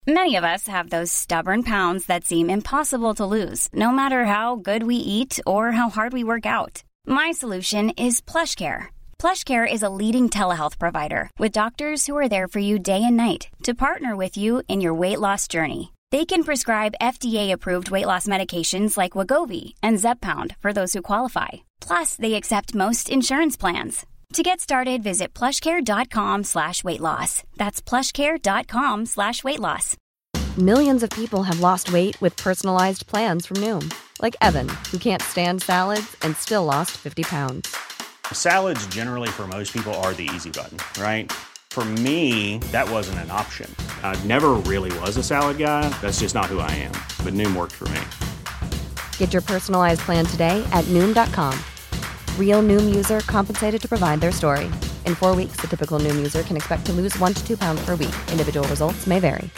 Many of us have those stubborn pounds that seem impossible to lose, no matter how good we eat or how hard we work out. My solution is PlushCare. PlushCare is a leading telehealth provider with doctors who are there for you day and night to partner with you in your weight loss journey. They can prescribe FDA-approved weight loss medications like Wegovy and Zepbound for those who qualify. Plus, they accept most insurance plans. To get started, visit plushcare.com/weightloss. That's plushcare.com/weightloss. Millions of people have lost weight with personalized plans from Noom. Like Evan, who can't stand salads and still lost 50 pounds. Salads generally for most people are the easy button, right? For me, that wasn't an option. I never really was a salad guy. That's just not who I am. But Noom worked for me. Get your personalized plan today at Noom.com. Real Noom user compensated to provide their story. In 4 weeks, the typical Noom user can expect to lose 1 to 2 pounds per week. Individual results may vary.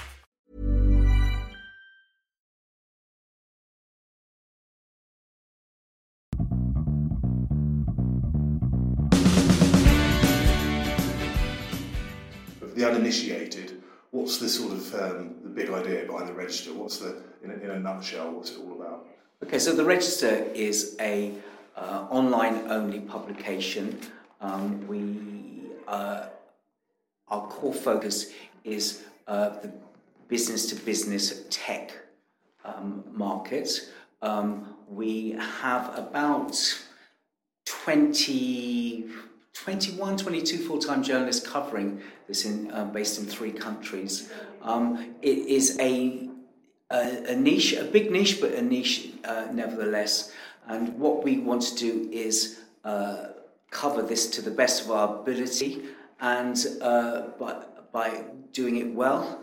Of the uninitiated, what's the sort of the big idea behind the Register? What's in a nutshell, what's it all about? Okay, so the Register is a online-only publication. Our core focus is the business-to-business tech market. We have about 22 full-time journalists covering this based in 3 countries. It is a niche, a big niche, but a niche nevertheless. And what we want to do is cover this to the best of our ability, and by doing it well,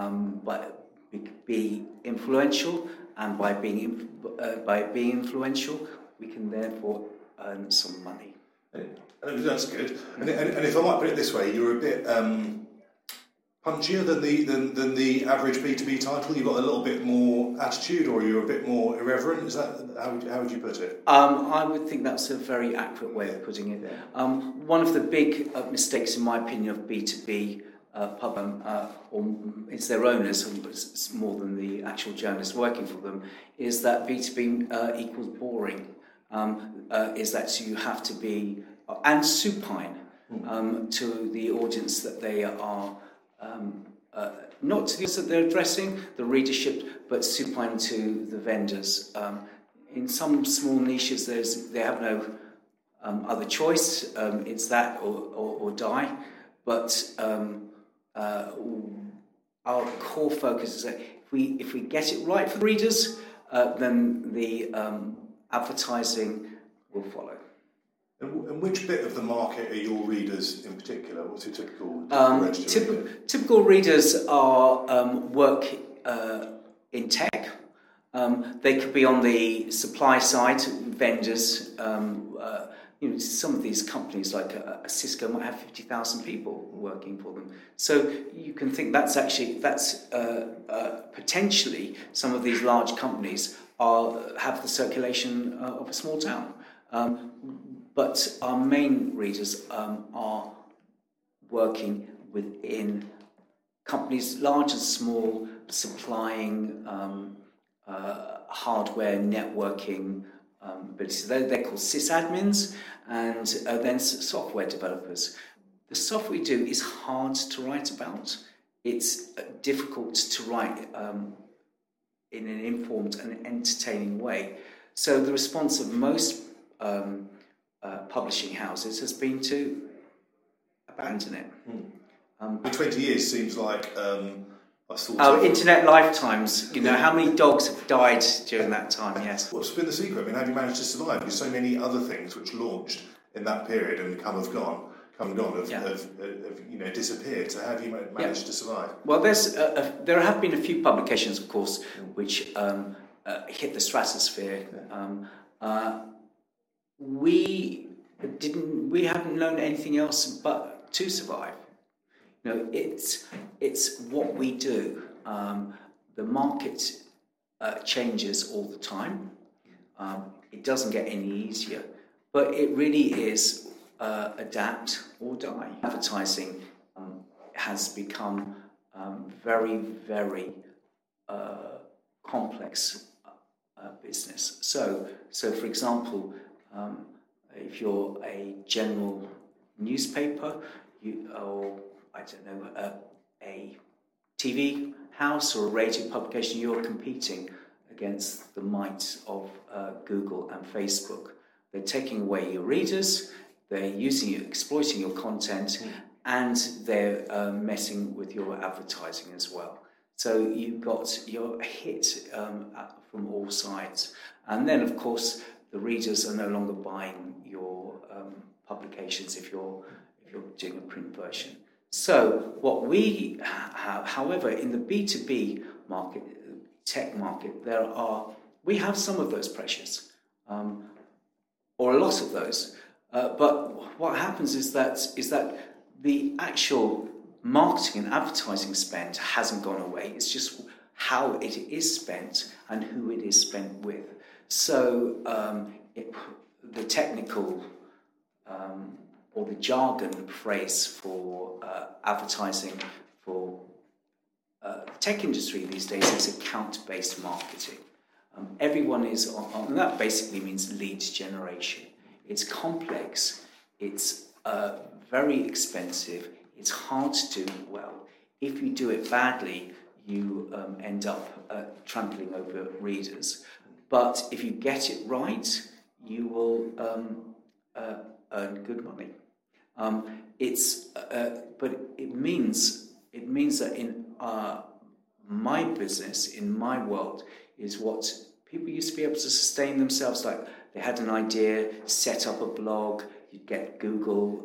be influential, and by being influential, we can therefore earn some money. That's good. And if I might put it this way, you're a bit punchier than the average B2B title. You've got a little bit more attitude, or you're a bit more irreverent. Is that how would you put it? I would think that's a very accurate way of putting it. One of the big mistakes, in my opinion, of B2B or it's their owners, it's more than the actual journalists working for them, is that B2B equals boring. Is that you have to be and supine to the audience that they are. Not to the audience that they're addressing, the readership, but supine to the vendors. In some small niches, they have no other choice. It's that or die. But our core focus is that if we get it right for the readers, then the advertising will follow. And which bit of the market are your readers in particular? What's your typical typical readers are work in tech. They could be on the supply side, vendors. Some of these companies like Cisco might have 50,000 people working for them. So you can think that's potentially some of these large companies have the circulation of a small town. But our main readers are working within companies, large and small, supplying hardware, networking abilities. They're called sysadmins, and then software developers. The software we do is hard to write about. It's difficult to write in an informed and entertaining way. So the response of most publishing houses has been to abandon it. 20 years seems like internet lifetimes. How many dogs have died during that time? Yes. What's been the secret? I mean, how have you managed to survive? Because so many other things which launched in that period and have disappeared. So how have you managed to survive? Well, there have been a few publications, of course, which hit the stratosphere. We haven't known anything else but to survive. It's what we do. The market changes all the time. It doesn't get any easier, but it really is adapt or die. Advertising has become very, very complex business. So for example, if you're a general newspaper, a TV house or a radio publication, you're competing against the might of Google and Facebook. They're taking away your readers, they're exploiting your content, and they're messing with your advertising as well. So you're hit from all sides. And then, of course, the readers are no longer buying your publications if you're doing a print version. So what we have, however, in the B2B market, tech market, we have some of those pressures, or a lot of those. But what happens is that the actual marketing and advertising spend hasn't gone away. It's just how it is spent and who it is spent with. So the technical or the jargon phrase for advertising for the tech industry these days is account-based marketing. Everyone is on, and that basically means lead generation. It's complex, it's very expensive, it's hard to do well. If you do it badly, you end up trampling over readers. But if you get it right, you will earn good money. But it means that in my business, in my world, is what people used to be able to sustain themselves. Like they had an idea, set up a blog, you'd get Google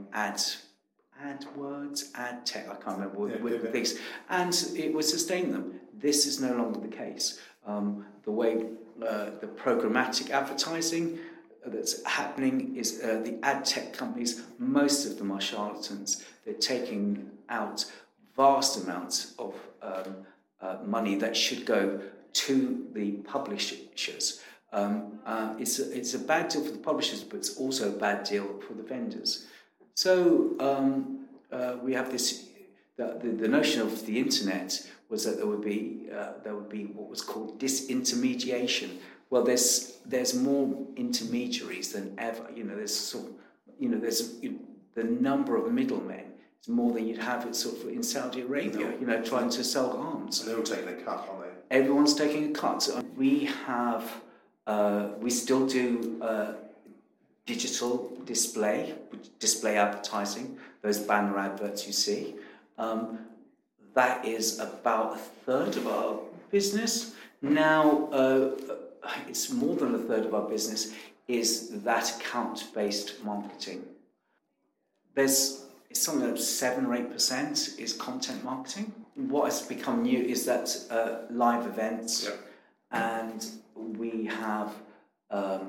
AdWords, ad tech, I can't remember things, and it would sustain them. This is no longer the case. The way the programmatic advertising that's happening is the ad tech companies, most of them are charlatans. They're taking out vast amounts of money that should go to the publishers. It's a bad deal for the publishers, but it's also a bad deal for the vendors. So we have this. The notion of the internet was that there would be what was called disintermediation. Well, there's more intermediaries than ever. There's the number of middlemen is more than you'd have in Saudi Arabia. Trying to sell arms. And they're all taking a cut, aren't they? Everyone's taking a cut. We still do digital display advertising. Those banner adverts you see. That is about a third of our business now. It's more than a third of our business is that account-based marketing. It's something like 7 or 8% is content marketing. What has become new is that live events, and we have a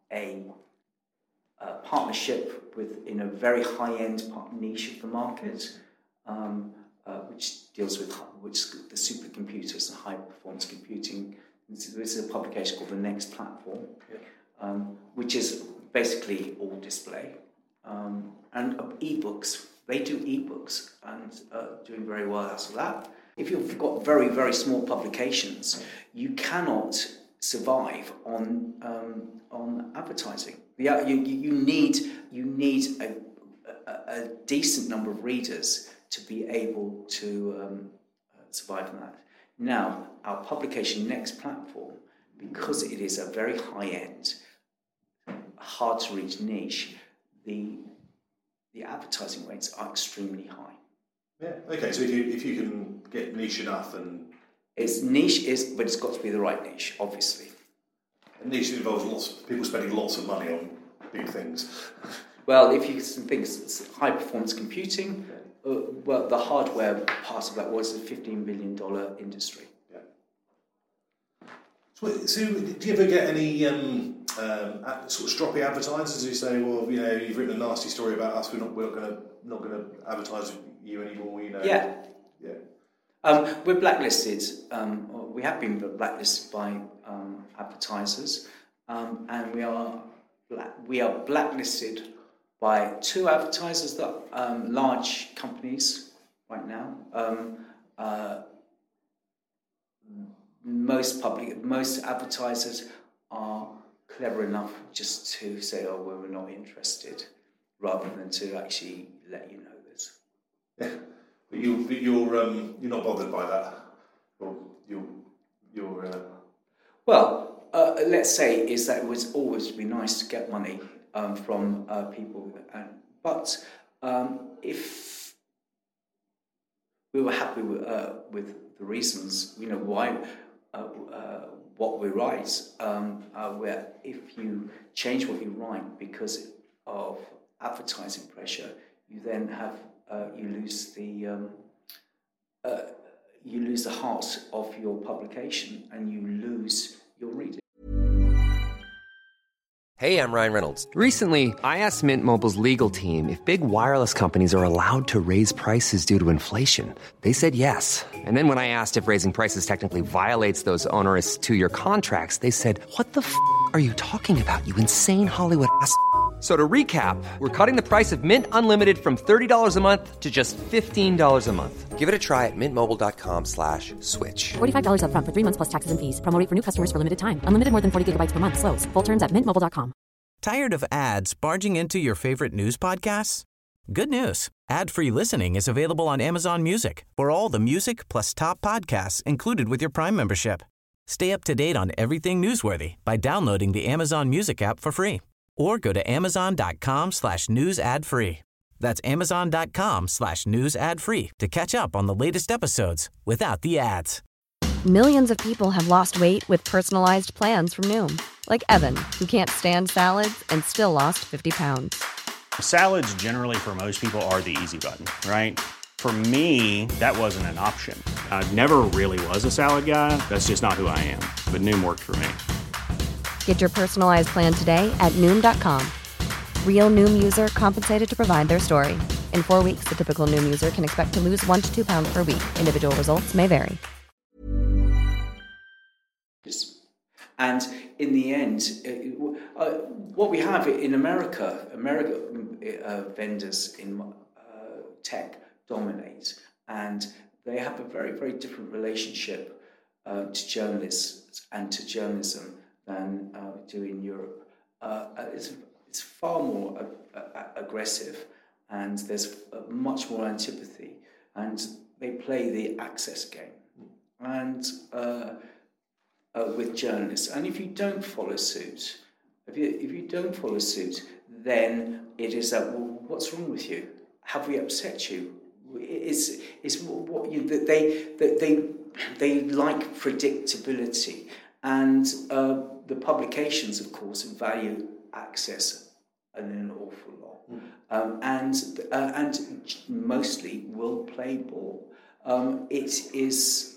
partnership in a very high-end niche of the market, which deals with the supercomputers and high-performance computing. This is a publication called The Next Platform, which is basically all display. And ebooks. They do ebooks and doing very well out of that. If you've got very, very small publications, you cannot survive on advertising. You need a decent number of readers to be able to survive on that. Now, our publication Next Platform, because it is a very high-end, hard-to-reach niche, the advertising rates are extremely high. Yeah. Okay. So if you can get niche enough, and it's niche, but it's got to be the right niche, obviously. And niche involves lots of people spending lots of money on big things. Well, if you think high-performance computing. Well, the hardware part of that was a $15 billion industry. Yeah. So do you ever get any sort of stroppy advertisers who say, "Well, you've written a nasty story about us. We're not going to advertise with you anymore." Yeah. We're blacklisted. We have been blacklisted by advertisers, and we are blacklisted by 2 advertisers that large companies right now. most advertisers are clever enough just to say, "Oh, well, we're not interested," rather than to actually let you know this. Yeah, but you're not bothered by that, or you're. Well, let's say is that it would always be nice to get money from people, but if we were happy with the reasons, why. What we write, where if you change what you write because of advertising pressure, you then have you lose the heart of your publication and you lose your readers. Hey, I'm Ryan Reynolds. Recently, I asked Mint Mobile's legal team if big wireless companies are allowed to raise prices due to inflation. They said yes. And then when I asked if raising prices technically violates those onerous 2-year contracts, they said, "What the f*** are you talking about, you insane Hollywood ass?" So to recap, we're cutting the price of Mint Unlimited from $30 a month to just $15 a month. Give it a try at mintmobile.com/switch. $45 up front for 3 months plus taxes and fees. Promo rate for new customers for limited time. Unlimited more than 40 gigabytes per month. Slows full terms at mintmobile.com. Tired of ads barging into your favorite news podcasts? Good news. Ad-free listening is available on Amazon Music for all the music plus top podcasts included with your Prime membership. Stay up to date on everything newsworthy by downloading the Amazon Music app for free. Or go to amazon.com/news ad free. That's amazon.com/news ad free to catch up on the latest episodes without the ads. Millions of people have lost weight with personalized plans from Noom. Like Evan, who can't stand salads and still lost 50 pounds. Salads generally for most people are the easy button, right? For me, that wasn't an option. I never really was a salad guy. That's just not who I am. But Noom worked for me. Get your personalized plan today at Noom.com. Real Noom user compensated to provide their story. In 4 weeks, the typical Noom user can expect to lose 1 to 2 pounds per week. Individual results may vary. And in the end, what we have in America vendors in tech dominate, and they have a very, very different relationship to journalists and to journalism than we do in Europe. It's far more aggressive, and there's much more antipathy, and they play the access game. And with journalists, and if you don't follow suit, then it is that, well, what's wrong with you? Have we upset you? Is what you they like predictability, and the publications, of course, value access an awful lot, and mostly will play ball. It is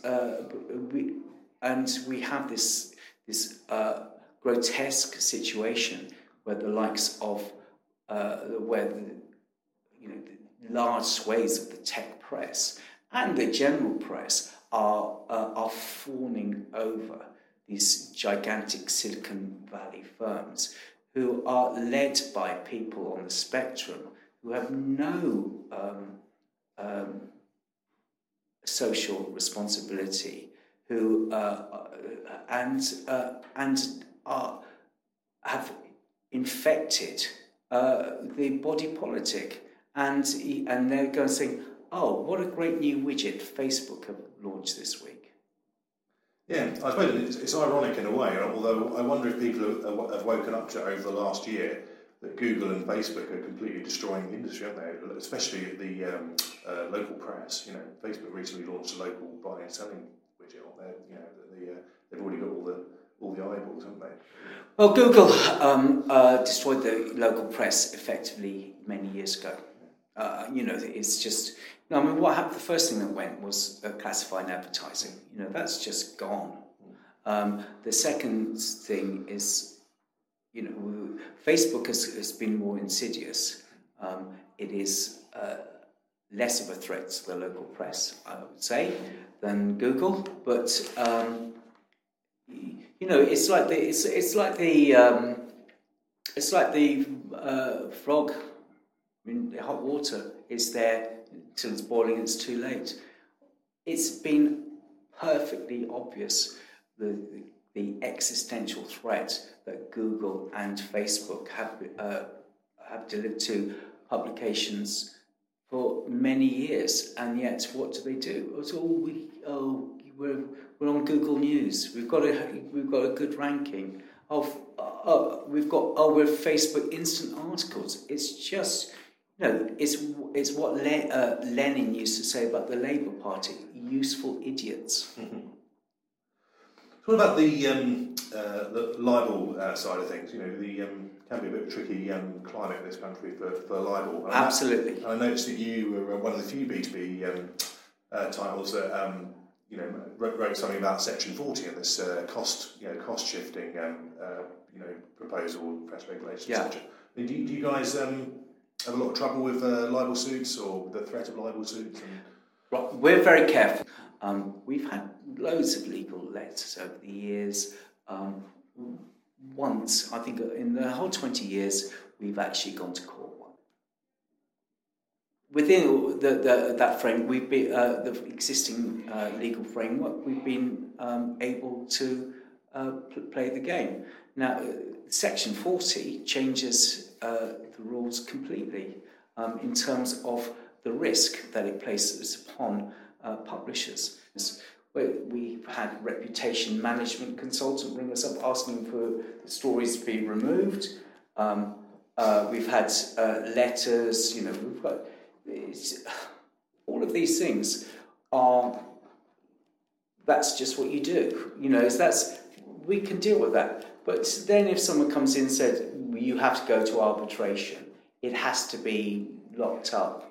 we have this grotesque situation where the likes of the large swathes of the tech press and the general press are fawning over these gigantic Silicon Valley firms who are led by people on the spectrum who have no social responsibility, who have infected the body politic, and they're going saying, "Oh, what a great new widget Facebook have launched this week." Yeah, I suppose it's ironic in a way, although I wonder if people have woken up to it over the last year that Google and Facebook are completely destroying the industry, aren't they? Especially the local press. Facebook recently launched a local buying and selling widget on there. They've already got all the eyeballs, haven't they? Well, Google destroyed the local press effectively many years ago. It's just. No, I mean, what happened? The first thing that went was classified advertising. That's just gone. The second thing is, Facebook has been more insidious. It is less of a threat to the local press, I would say, than Google. But it's like the frog in hot water. It's there till it's boiling. It's too late. it's been perfectly obvious the existential threat that Google and Facebook have delivered to publications for many years, and yet what do? It's we're on Google News. We've got a good ranking. We're Facebook instant articles. It's just, it's what Lenin used to say about the Labour Party: useful idiots. Mm-hmm. What about the libel side of things? Can be a bit of a tricky climate in this country for libel. Absolutely. I noticed that you were one of the few B2B titles that wrote something about Section 40 and this cost shifting proposal, press regulation, etc. Do you guys have a lot of trouble with libel suits or the threat of libel suits? We're very careful. We've had loads of legal letters over the years. Once, I think in the whole 20 years, we've actually gone to court. Within that frame, we've been the existing legal framework. We've been able to play the game. Now, Section 40 changes the rules completely in terms of the risk that it places upon publishers. We've had reputation management consultant ring us up asking for the stories to be removed. We've had letters. We've got all of these things are. That's just what you do. We can deal with that. But then, if someone comes in and said you have to go to arbitration, it has to be locked up.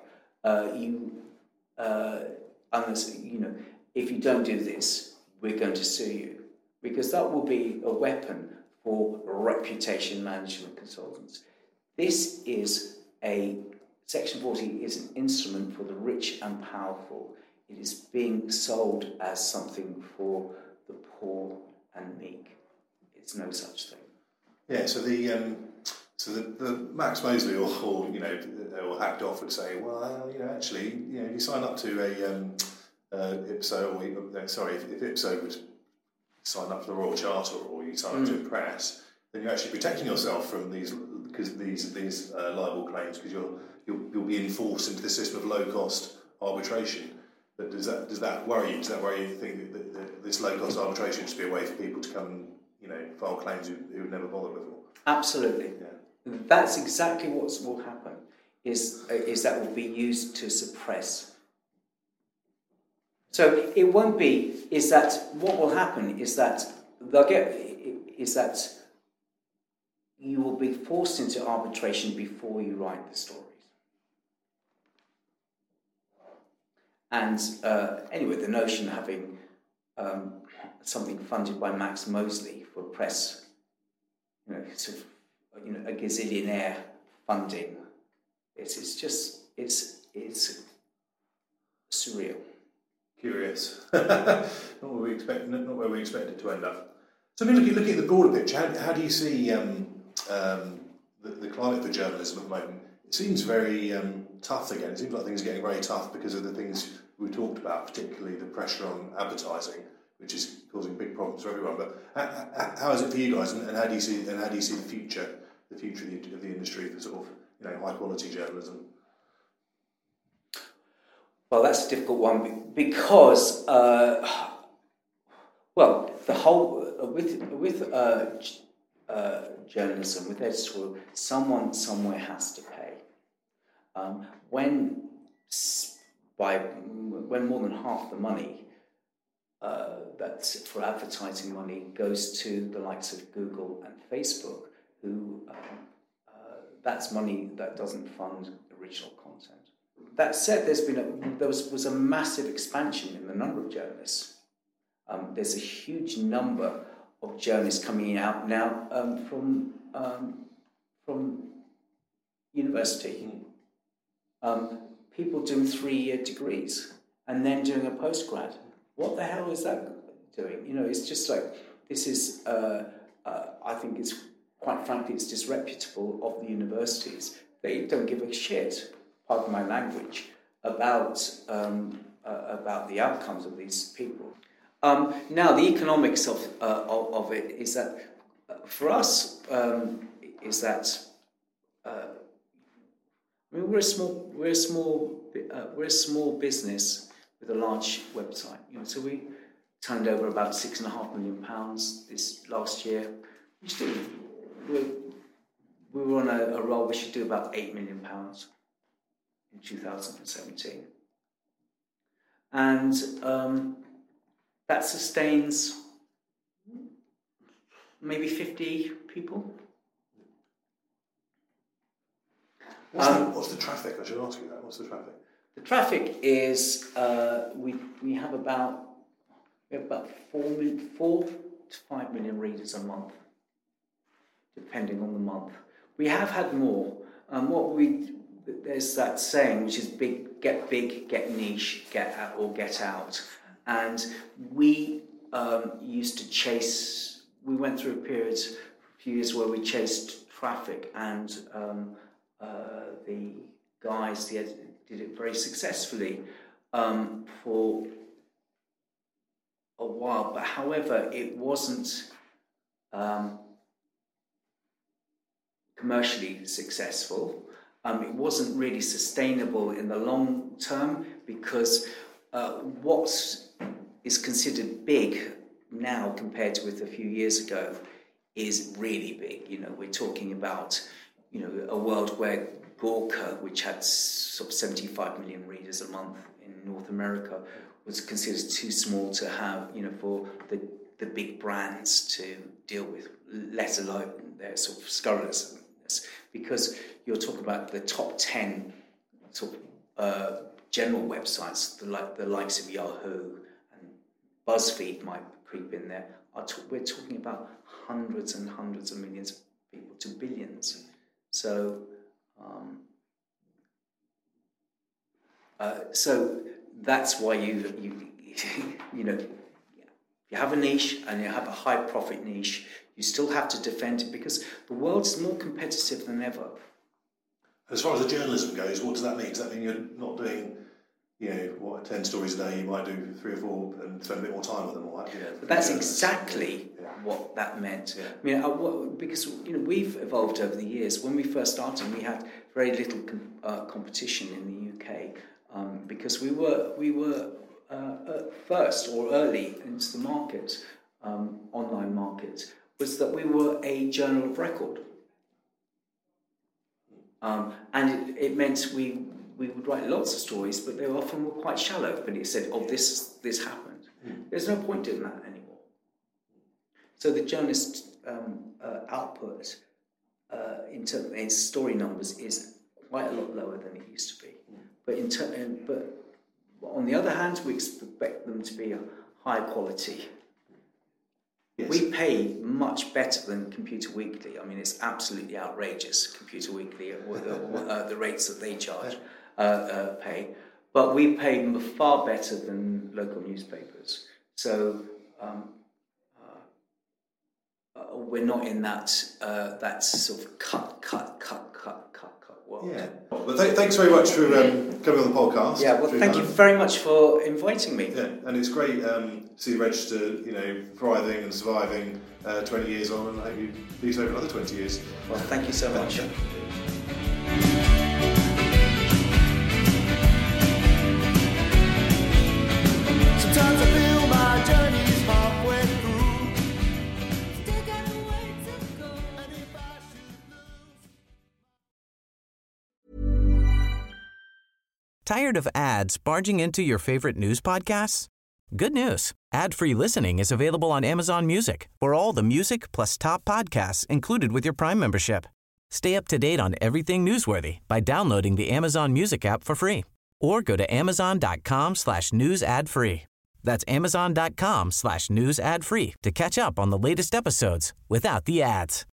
Unless if you don't do this, we're going to sue you, because that will be a weapon for reputation management consultants. This is Section 40 is an instrument for the rich and powerful. It is being sold as something for the poor and meek. It's no such thing. Yeah. So the Max Mosley or Hacked Off would say, well, actually, if you sign up to Ipso, if Ipso would sign up to the Royal Charter or you sign up to a press, then you're actually protecting yourself from these libel claims, because you'll be enforced into the system of low cost arbitration. But does that worry you? Does that worry you to think that this low cost arbitration should be a way for people to come file claims who would never bother before? Absolutely. Yeah. That's exactly what will happen. Is that will be used to suppress. So it won't be. Is that what will happen? Is that you will be forced into arbitration before you write the stories. And anyway, the notion of having something funded by Max Mosley for press, a gazillionaire funding, it's surreal. Curious. Not where we expected it to end up. So, looking at the broader picture, how do you see the climate for journalism at the moment? It seems very tough again. It seems like things are getting very tough because of the things we talked about, particularly the pressure on advertising, which is causing big problems for everyone. But how is it for you guys, and how do you see the future of the industry for sort of high quality journalism? Well, that's a difficult one because the whole with journalism, with editorial, someone somewhere has to pay. When more than half the money that's for advertising money goes to the likes of Google and Facebook, who that's money that doesn't fund original content. That said, there was a massive expansion in the number of journalists. There's a huge number of journalists coming out now from university. People doing 3-year degrees and then doing a postgrad. What the hell is that doing? It's just like, this is, I think it's, quite frankly, it's disreputable of the universities. They don't give a shit, pardon my language, about about the outcomes of these people. Now, the economics of it is that for us is that we're a small business with a large website. So we turned over about £6.5 million this last year. We were on a roll. We should do about £8 million in 2017, and that sustains maybe 50 people. What's the traffic? I should ask you that. What's the traffic? The traffic is we have about 4 to 5 million readers a month, depending on the month. We have had more. There's that saying, which is big, get niche, get out. And we used to chase. We went through a period, a few years where we chased traffic, and the guys did it very successfully for a while. But however, it wasn't commercially successful. It wasn't really sustainable in the long term, because what is considered big now compared to with a few years ago is really big. We're talking about a world where Gawker, which had sort of 75 million readers a month in North America, was considered too small to have, for the big brands to deal with, let alone their sort of scurrilousness. Because you're talking about the top 10 sort of general websites, the likes of Yahoo and BuzzFeed might creep in there. We're talking about hundreds and hundreds of millions of people to billions. So, so that's why you have a niche and you have a high profit niche. You still have to defend it because the world's more competitive than ever. As far as the journalism goes, what does that mean? Does that mean you're not doing, 10 stories a day? You might do 3 or 4 and spend a bit more time with them, or that. But that's exactly what that meant. Yeah. I mean, because we've evolved over the years. When we first started, we had very little competition in the UK because we were first or early into the market, online market. Was that we were a journal of record. And it meant we would write lots of stories, but they often were quite shallow. But it said, this happened. There's no point in that anymore. So the journalist output in story numbers is quite a lot lower than it used to be. But on the other hand, we expect them to be a high quality. Yes. We pay much better than Computer Weekly. I mean, it's absolutely outrageous, Computer Weekly, the rates that they charge, pay. But we pay far better than local newspapers. So we're not in that sort of cut world. Yeah. Well, thanks very much for coming on the podcast. Yeah, well, thank you very much for inviting me. Yeah, and it's great to see Register, thriving and surviving 20 years on, and I hope you do so for another 20 years. Well, thank you so much. Sometimes I feel my journey's halfway through. Still got a way to go, and if I should lose. Tired of ads barging into your favorite news podcasts? Good news. Ad-free listening is available on Amazon Music for all the music plus top podcasts included with your Prime membership. Stay up to date on everything newsworthy by downloading the Amazon Music app for free or go to amazon.com/news ad free. That's amazon.com/news ad free to catch up on the latest episodes without the ads.